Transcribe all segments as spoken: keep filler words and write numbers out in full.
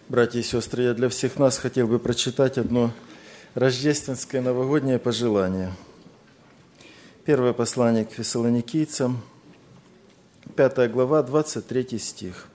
Братья и сестры, я для всех нас хотел бы прочитать одно рождественское новогоднее пожелание. Первое послание к Фессалоникийцам, пятая глава, двадцать третий стих.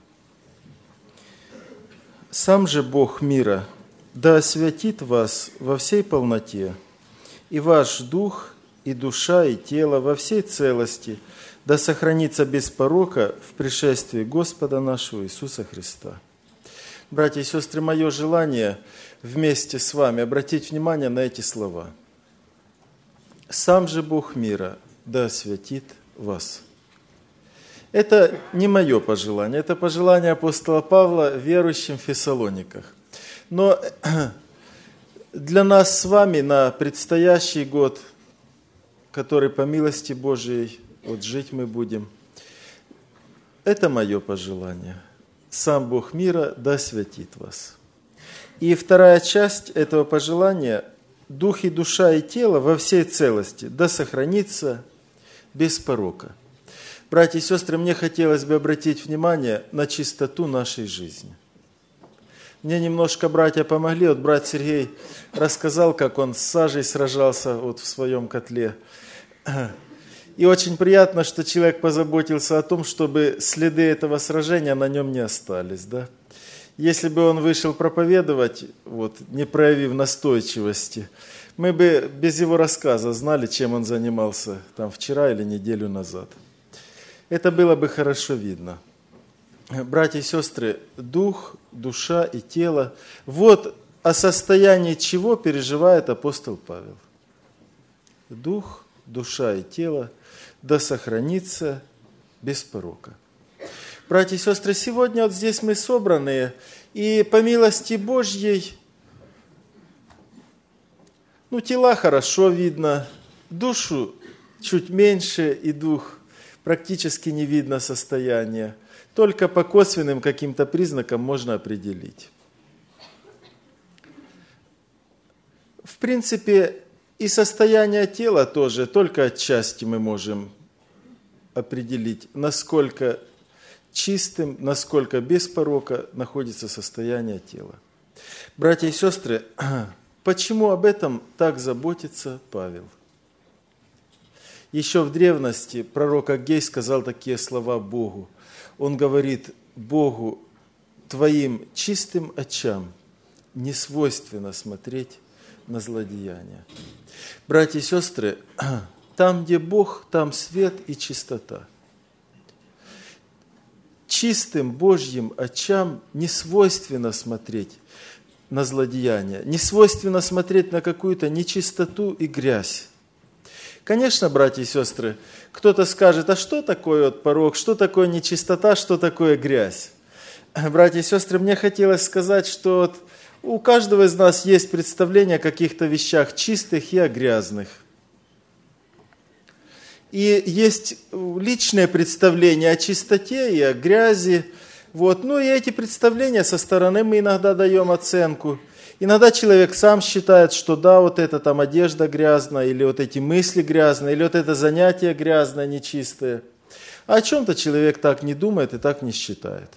«Сам же Бог мира да освятит вас во всей полноте, и ваш дух, и душа, и тело во всей целости да сохранится без порока в пришествии Господа нашего Иисуса Христа». Братья и сестры, мое желание вместе с вами обратить внимание на эти слова. «Сам же Бог мира да освятит вас». Это не мое пожелание, это пожелание апостола Павла верующим в Фессалониках. Но для нас с вами на предстоящий год, который по милости Божией вот жить мы будем, это мое пожелание. «Сам Бог мира да освятит вас». И вторая часть этого пожелания – «Дух и душа и тело во всей целости да сохранится без порока». Братья и сестры, мне хотелось бы обратить внимание на чистоту нашей жизни. Мне немножко братья помогли. Вот брат Сергей рассказал, как он с сажей сражался вот в своем котле. И очень приятно, что человек позаботился о том, чтобы следы этого сражения на нем не остались. Да? Если бы он вышел проповедовать, вот, не проявив настойчивости, мы бы без его рассказа знали, чем он занимался там вчера или неделю назад. Это было бы хорошо видно. Братья и сестры, дух, душа и тело. Вот о состоянии чего переживает апостол Павел. Дух, душа и тело да сохранится без порока. Братья и сестры, сегодня вот здесь мы собранные, и по милости Божьей, ну, тела хорошо видно, душу чуть меньше, и дух практически не видно состояния. Только по косвенным каким-то признакам можно определить. В принципе, и состояние тела тоже, только отчасти мы можем определить, насколько чистым, насколько без порока находится состояние тела. Братья и сестры, почему об этом так заботится Павел? Еще в древности пророк Аггей сказал такие слова Богу. Он говорит: «Богу, твоим чистым очам не свойственно смотреть на злодеяния». Братья и сестры, там, где Бог, там свет и чистота. Чистым Божьим очам не свойственно смотреть на злодеяния, не свойственно смотреть на какую-то нечистоту и грязь. Конечно, братья и сестры, кто-то скажет: а что такое вот порок, что такое нечистота, что такое грязь? Братья и сестры, мне хотелось сказать, что вот у каждого из нас есть представление о каких-то вещах чистых и о грязных. И есть личное представление о чистоте и о грязи. Вот. Ну и эти представления со стороны мы иногда даем оценку. Иногда человек сам считает, что да, вот эта там одежда грязная, или вот эти мысли грязные, или вот это занятие грязное, нечистое. А о чем-то человек так не думает и так не считает.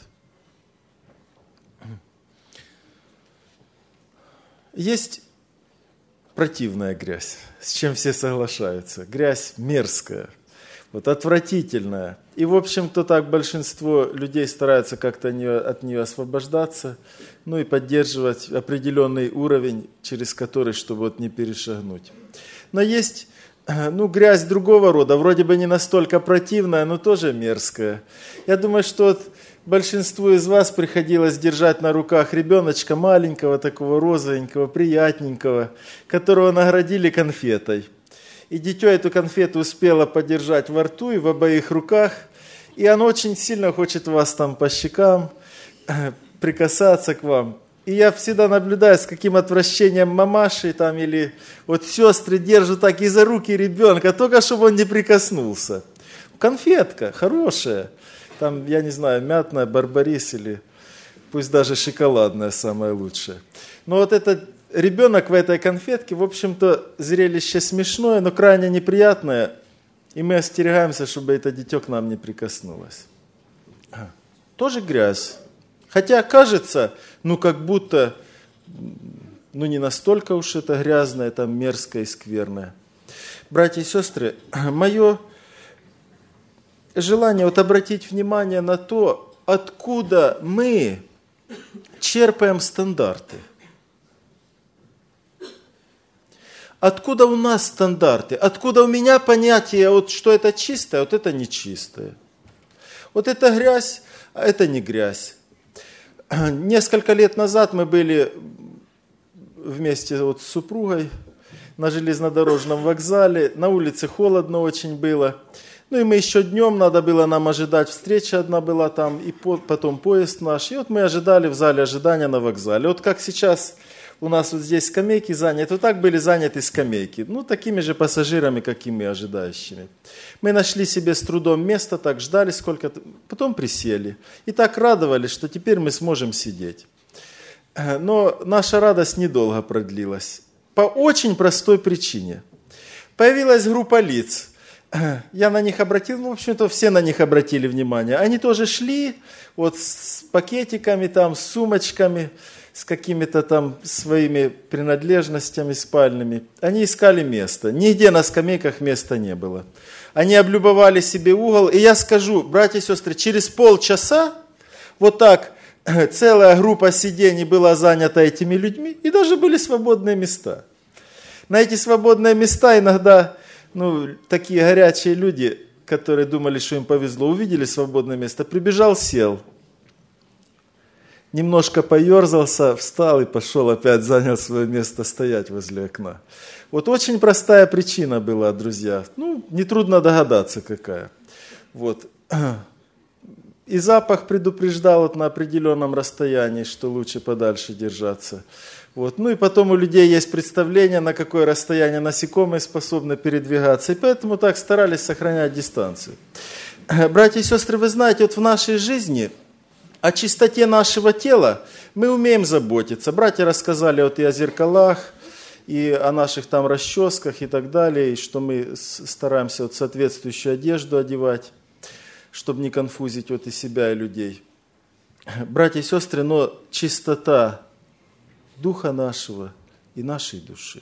Есть противная грязь, с чем все соглашаются. Грязь мерзкая, вот, отвратительная. И, в общем-то, так большинство людей стараются как-то от нее освобождаться, ну и поддерживать определенный уровень, через который, чтобы вот не перешагнуть. Но есть, ну, грязь другого рода, вроде бы не настолько противная, но тоже мерзкая. Я думаю, что вот большинству из вас приходилось держать на руках ребеночка маленького, такого розовенького, приятненького, которого наградили конфетой. И дитё эту конфету успело подержать во рту и в обеих руках, и оно очень сильно хочет вас там по щекам, прикасаться к вам. И я всегда наблюдаю, с каким отвращением мамаши там, или вот сестры держат так и за руки ребенка, только чтобы он не прикоснулся. Конфетка хорошая. Там, я не знаю, мятная, барбарис или пусть даже шоколадная самая лучшая. Но вот этот ребенок в этой конфетке, в общем-то, зрелище смешное, но крайне неприятное. И мы остерегаемся, чтобы это дитё к нам не прикоснулось. Тоже грязь. Хотя кажется, ну как будто, ну не настолько уж это грязное, там мерзкое и скверное. Братья и сестры, мое желание вот обратить внимание на то, откуда мы черпаем стандарты. Откуда у нас стандарты? Откуда у меня понятие, вот, что это чистое, а вот это нечистое? Вот это грязь, а это не грязь. Несколько лет назад мы были вместе вот с супругой на железнодорожном вокзале. На улице холодно очень было. Ну и мы еще днем, надо было нам ожидать, встреча одна была там, и потом поезд наш. И вот мы ожидали в зале ожидания на вокзале. Вот как сейчас у нас вот здесь скамейки заняты, вот так были заняты скамейки. Ну, такими же пассажирами, как и мы, ожидающими. Мы нашли себе с трудом место, так ждали сколько-то, потом присели. И так радовались, что теперь мы сможем сидеть. Но наша радость недолго продлилась. По очень простой причине. Появилась группа лиц. Я на них обратил, ну, в общем-то, все на них обратили внимание. Они тоже шли вот с пакетиками, там, с сумочками, с какими-то там своими принадлежностями спальными. Они искали место. Нигде на скамейках места не было. Они облюбовали себе угол. И я скажу, братья и сестры, через полчаса вот так целая группа сидений была занята этими людьми, и даже были свободные места. На эти свободные места иногда, ну, такие горячие люди, которые думали, что им повезло, увидели свободное место, прибежал, сел. Немножко поерзался, встал и пошел опять, занял свое место стоять возле окна. Вот очень простая причина была, друзья. Ну, нетрудно догадаться, какая. Вот. И запах предупреждал вот на определенном расстоянии, что лучше подальше держаться. Вот. Ну и потом у людей есть представление, на какое расстояние насекомые способны передвигаться. И поэтому так старались сохранять дистанцию. Братья и сестры, вы знаете, вот в нашей жизни о чистоте нашего тела мы умеем заботиться. Братья рассказали вот и о зеркалах, и о наших там расческах и так далее, и что мы стараемся вот соответствующую одежду одевать, чтобы не конфузить вот и себя, и людей. Братья и сестры, но чистота духа нашего и нашей души.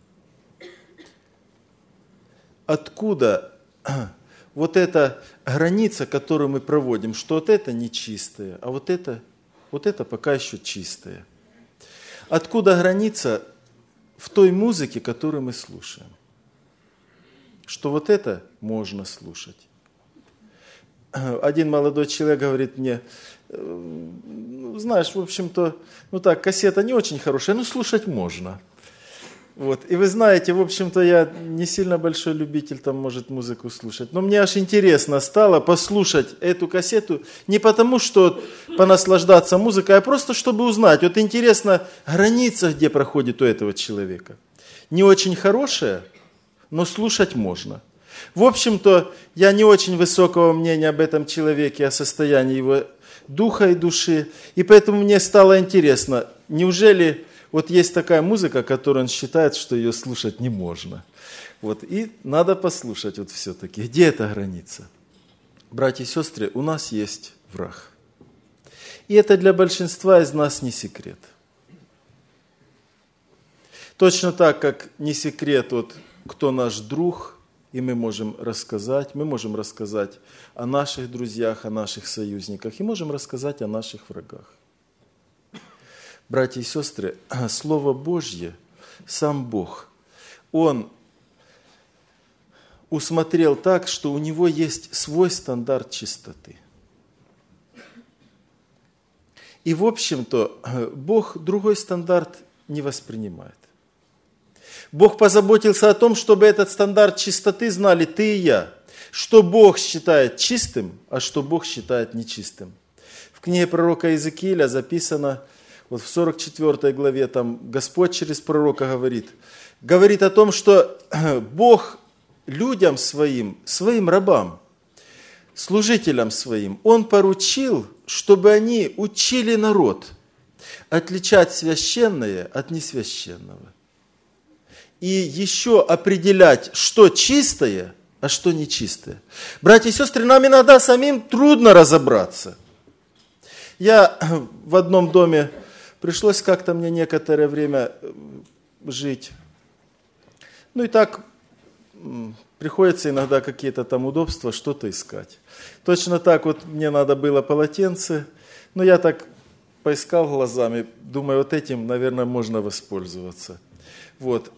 Откуда вот эта граница, которую мы проводим, что вот это нечистое, а вот это, вот это пока еще чистое? Откуда граница в той музыке, которую мы слушаем? Что вот это можно слушать. Один молодой человек говорит мне, знаешь, в общем-то, ну так, кассета не очень хорошая, но слушать можно. Вот. И вы знаете, в общем-то, я не сильно большой любитель, там, может, музыку слушать. Но мне аж интересно стало послушать эту кассету не потому, что понаслаждаться музыкой, а просто, чтобы узнать. Вот интересно, граница, где проходит у этого человека. Не очень хорошая, но слушать можно. В общем-то, я не очень высокого мнения об этом человеке, о состоянии его духа и души. И поэтому мне стало интересно, неужели вот есть такая музыка, которую он считает, что ее слушать не можно. Вот. И надо послушать вот все-таки, где эта граница. Братья и сестры, у нас есть враг. И это для большинства из нас не секрет. Точно так, как не секрет, вот, кто наш друг, и мы можем рассказать, мы можем рассказать о наших друзьях, о наших союзниках, и можем рассказать о наших врагах. Братья и сестры, Слово Божье, сам Бог, Он усмотрел так, что у Него есть свой стандарт чистоты. И, в общем-то, Бог другой стандарт не воспринимает. Бог позаботился о том, чтобы этот стандарт чистоты знали ты и я. Что Бог считает чистым, а что Бог считает нечистым. В книге пророка Иезекииля записано, вот в сорок четвёртой главе, там Господь через пророка говорит, говорит о том, что Бог людям своим, своим рабам, служителям своим, Он поручил, чтобы они учили народ отличать священное от несвященного. И еще определять, что чистое, а что нечистое. Братья и сестры, нам иногда самим трудно разобраться. Я в одном доме, пришлось как-то мне некоторое время жить. Ну и так приходится иногда какие-то там удобства, что-то искать. Точно так вот мне надо было полотенце, но я так поискал глазами, думаю, вот этим, наверное, можно воспользоваться. Вот.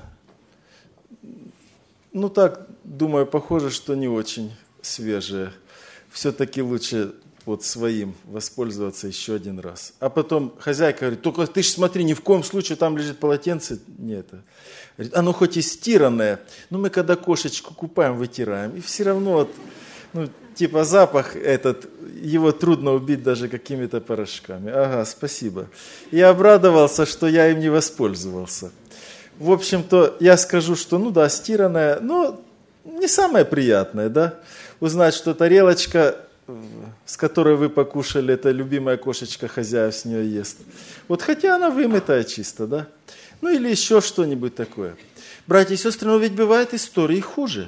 Ну так, думаю, похоже, что не очень свежее. Все-таки лучше вот своим воспользоваться еще один раз. А потом хозяйка говорит, только ты ж смотри, ни в коем случае там лежит полотенце. Нет. Говорит, оно хоть и стиранное, но мы когда кошечку купаем, вытираем. И все равно, вот, ну, типа запах этот, его трудно убить даже какими-то порошками. Ага, спасибо. Я обрадовался, что я им не воспользовался. В общем-то, я скажу, что, ну да, стиранное, но не самое приятное, да, узнать, что тарелочка, с которой вы покушали, это любимая кошечка хозяев с нее ест. Вот хотя она вымытая чисто, да. Ну или еще что-нибудь такое. Братья и сестры, но ведь бывают истории хуже.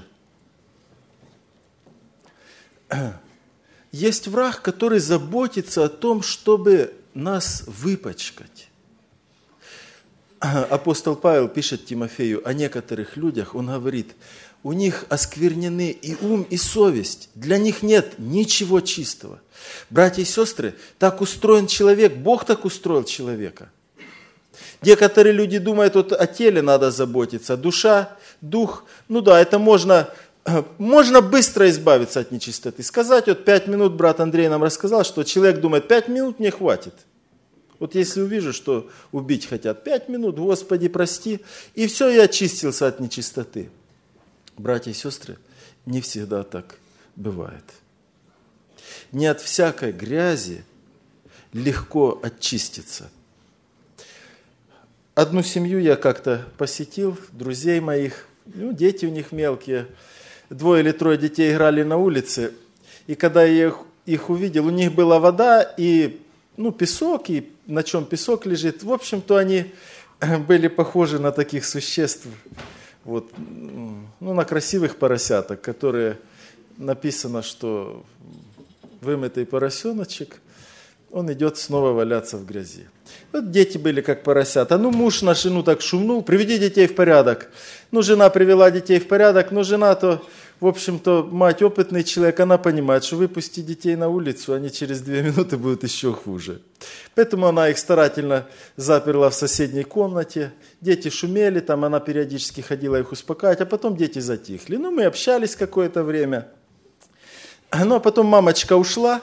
Есть враг, который заботится о том, чтобы нас выпачкать. Апостол Павел пишет Тимофею о некоторых людях, он говорит, у них осквернены и ум, и совесть, для них нет ничего чистого. Братья и сестры, так устроен человек, Бог так устроил человека. Некоторые люди думают, вот о теле надо заботиться, душа, дух, ну да, это можно, можно быстро избавиться от нечистоты. Сказать, вот пять минут, брат Андрей нам рассказал, что человек думает, пять минут мне хватит. Вот если увижу, что убить хотят, пять минут, Господи, прости, и все, я очистился от нечистоты. Братья и сестры, не всегда так бывает. Не от всякой грязи легко очиститься. Одну семью я как-то посетил, друзей моих, ну, дети у них мелкие, двое или трое детей играли на улице, и когда я их, их увидел, у них была вода и ну, песок, и на чем песок лежит. В общем-то, они были похожи на таких существ, вот, ну, на красивых поросяток, которые написано, что вымытый поросеночек, он идет снова валяться в грязи. Вот дети были как поросята. Ну, муж на жену так шумнул, приведи детей в порядок. Ну, жена привела детей в порядок, но жена-то, в общем-то, мать опытный человек, она понимает, что выпусти детей на улицу, они через две минуты будут еще хуже. Поэтому она их старательно заперла в соседней комнате. Дети шумели, там она периодически ходила их успокаивать, а потом дети затихли. Ну, мы общались какое-то время. Ну, а потом мамочка ушла,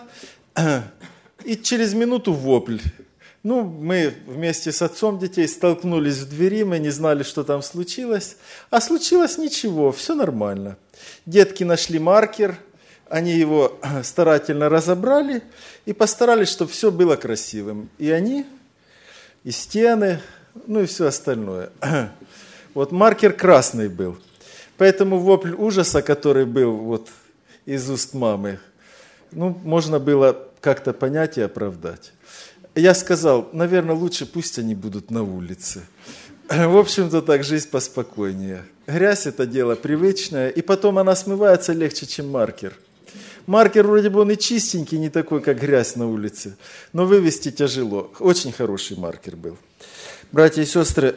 и через минуту вопль. Ну, мы вместе с отцом детей столкнулись в двери, мы не знали, что там случилось. А случилось ничего, все нормально. Детки нашли маркер, они его старательно разобрали и постарались, чтобы все было красивым. И они, и стены, ну и все остальное. Вот маркер красный был. Поэтому вопль ужаса, который был вот из уст мамы, ну, можно было как-то понять и оправдать. Я сказал, наверное, лучше пусть они будут на улице. В общем-то, так жизнь поспокойнее. Грязь – это дело привычное, и потом она смывается легче, чем маркер. Маркер вроде бы он и чистенький, не такой, как грязь на улице, но вывести тяжело. Очень хороший маркер был. Братья и сестры,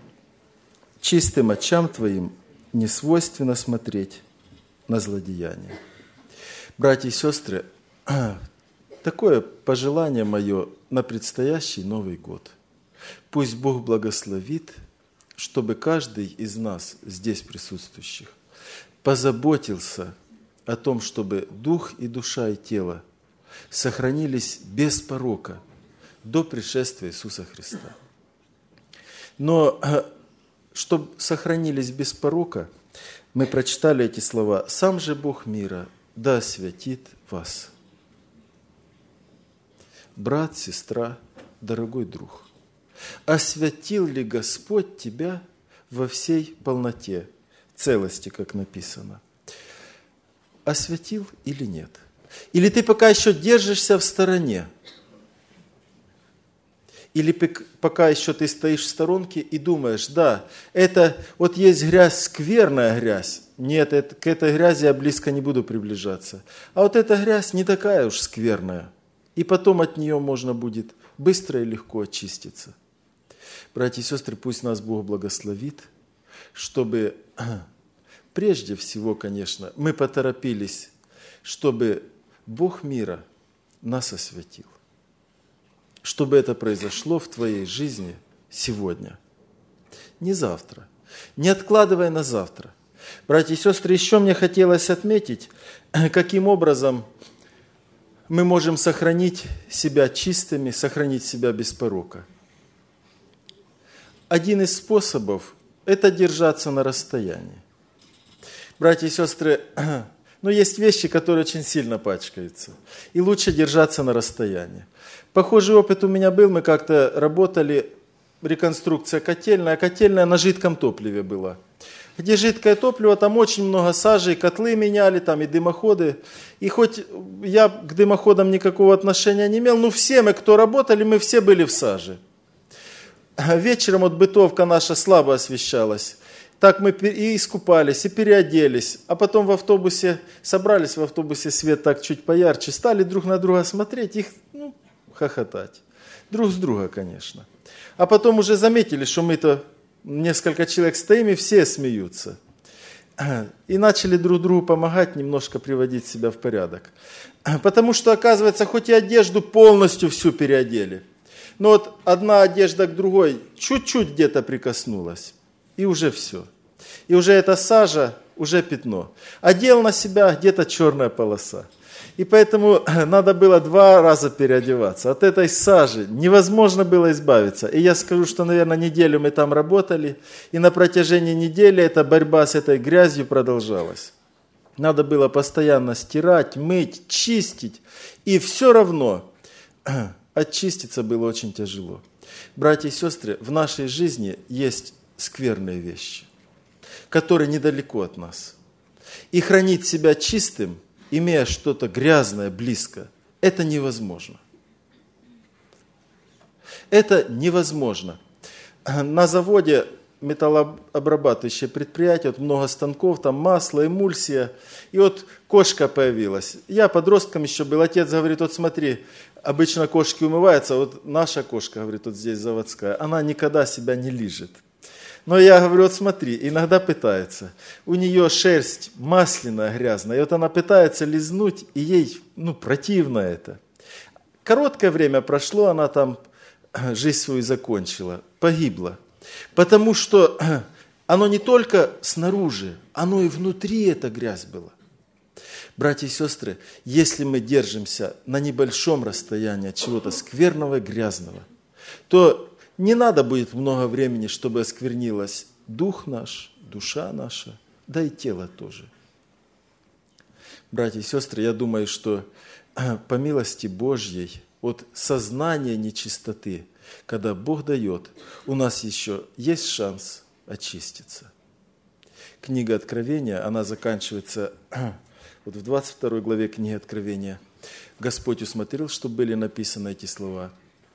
чистым очам твоим не свойственно смотреть на злодеяние. Братья и сестры, такое пожелание мое на предстоящий Новый год. Пусть Бог благословит, чтобы каждый из нас, здесь присутствующих, позаботился о том, чтобы дух и душа и тело сохранились без порока до пришествия Иисуса Христа. Но чтобы сохранились без порока, мы прочитали эти слова: «Сам же Бог мира да освятит вас». Брат, сестра, дорогой друг, освятил ли Господь тебя во всей полноте, целости, как написано? Освятил или нет? Или ты пока еще держишься в стороне? Или пока еще ты стоишь в сторонке и думаешь, да, это вот есть грязь, скверная грязь. Нет, это, к этой грязи я близко не буду приближаться. А вот эта грязь не такая уж скверная. И потом от нее можно будет быстро и легко очиститься. Братья и сестры, пусть нас Бог благословит, чтобы прежде всего, конечно, мы поторопились, чтобы Бог мира нас осветил. Чтобы это произошло в твоей жизни сегодня, не завтра. Не откладывай на завтра. Братья и сестры, еще мне хотелось отметить, каким образом мы можем сохранить себя чистыми, сохранить себя без порока. Один из способов – это держаться на расстоянии. Братья и сестры, ну, есть вещи, которые очень сильно пачкаются, и лучше держаться на расстоянии. Похожий опыт у меня был, мы как-то работали, реконструкция котельная, а котельная на жидком топливе была. Где жидкое топливо, там очень много сажи, котлы меняли, там и дымоходы. И хоть я к дымоходам никакого отношения не имел, но все мы, кто работали, мы все были в саже. Вечером вот бытовка наша слабо освещалась. Так мы и искупались, и переоделись. А потом в автобусе, собрались в автобусе, свет так чуть поярче, стали друг на друга смотреть, их, ну, хохотать. Друг с друга, конечно. А потом уже заметили, что мы-то несколько человек стоим, и все смеются. И начали друг другу помогать, немножко приводить себя в порядок. Потому что, оказывается, хоть и одежду полностью всю переодели, но вот одна одежда к другой чуть-чуть где-то прикоснулась, и уже все. И уже эта сажа, уже пятно. Одел на себя где-то черная полоса. И поэтому надо было два раза переодеваться. От этой сажи невозможно было избавиться. И я скажу, что, наверное, неделю мы там работали, и на протяжении недели эта борьба с этой грязью продолжалась. Надо было постоянно стирать, мыть, чистить. И все равно очиститься было очень тяжело. Братья и сестры, в нашей жизни есть скверные вещи, которые недалеко от нас. И хранить себя чистым, имея что-то грязное близко, это невозможно. Это невозможно. На заводе металлообрабатывающее предприятие, вот много станков, там масло, эмульсия, и вот кошка появилась. Я подростком еще был, отец говорит, вот смотри, обычно кошки умываются, вот наша кошка, говорит, вот здесь заводская, она никогда себя не лижет. Но я говорю, вот смотри, иногда пытается. У нее шерсть масляная, грязная, и вот она пытается лизнуть, и ей, ну, противно это. Короткое время прошло, она там жизнь свою закончила, погибла. Потому что оно не только снаружи, оно и внутри эта грязь была. Братья и сестры, если мы держимся на небольшом расстоянии от чего-то скверного и грязного, то не надо будет много времени, чтобы осквернилась дух наш, душа наша, да и тело тоже. Братья и сестры, я думаю, что по милости Божьей, от сознания нечистоты, когда Бог дает, у нас еще есть шанс очиститься. Книга Откровения, она заканчивается вот в двадцать второй главе книги Откровения. Господь усмотрел, что были написаны эти слова,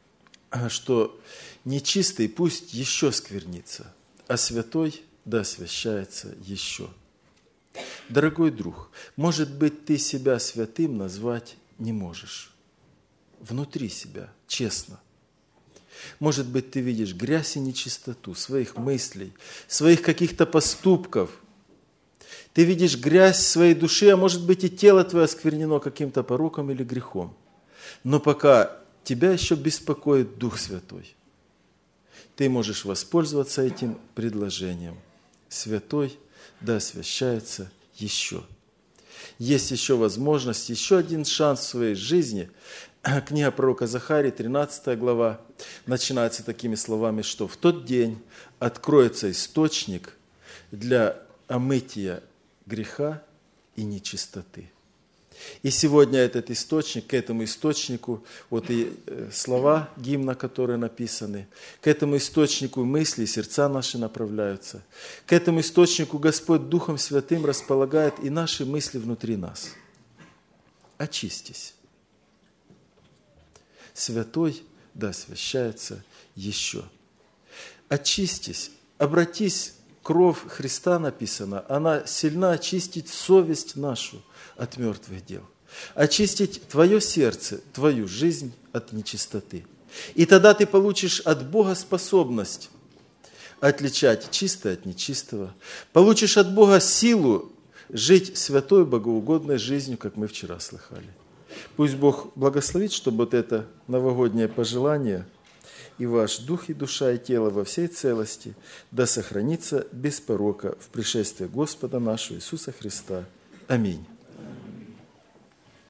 что нечистый пусть еще сквернится, а святой да освящается еще. Дорогой друг, может быть, ты себя святым назвать не можешь. Внутри себя, честно. Может быть, ты видишь грязь и нечистоту своих мыслей, своих каких-то поступков. Ты видишь грязь в своей душе, а может быть, и тело твое осквернено каким-то пороком или грехом. Но пока тебя еще беспокоит Дух Святой, ты можешь воспользоваться этим предложением. Святой да освящается еще. Есть еще возможность, еще один шанс в своей жизни. Книга пророка Захарии, тринадцатая глава, начинается такими словами, что в тот день откроется источник для омытия греха и нечистоты. И сегодня этот источник, к этому источнику, вот и слова гимна, которые написаны, к этому источнику мысли и сердца наши направляются, к этому источнику Господь Духом Святым располагает и наши мысли внутри нас. Очистись. Святой да освящается еще. Очистись, обратись кровь Христа написана, она сильна очистить совесть нашу от мертвых дел, очистить твое сердце, твою жизнь от нечистоты. И тогда ты получишь от Бога способность отличать чистое от нечистого, получишь от Бога силу жить святой, богоугодной жизнью, как мы вчера слыхали. Пусть Бог благословит, чтобы вот это новогоднее пожелание и ваш дух, и душа, и тело во всей целости да сохранится без порока в пришествии Господа нашего Иисуса Христа. Аминь.